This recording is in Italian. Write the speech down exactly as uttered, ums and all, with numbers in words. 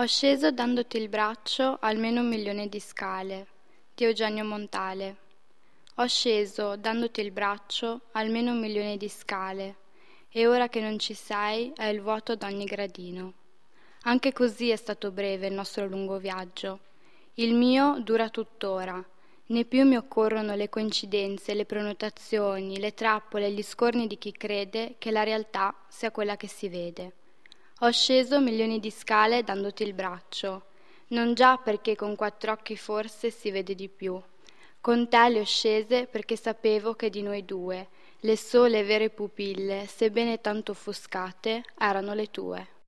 Ho sceso dandoti il braccio almeno un milione di scale, di Eugenio Montale. Ho sceso dandoti il braccio almeno un milione di scale, e ora che non ci sei è il vuoto ad ogni gradino. Anche così è stato breve il nostro lungo viaggio. Il mio dura tuttora, né più mi occorrono le coincidenze, le prenotazioni, le trappole, gli scorni di chi crede che la realtà sia quella che si vede. Ho sceso milioni di scale dandoti il braccio, non già perché con quattro occhi forse si vede di più. Con te le ho scese perché sapevo che di noi due, le sole vere pupille, sebbene tanto offuscate, erano le tue.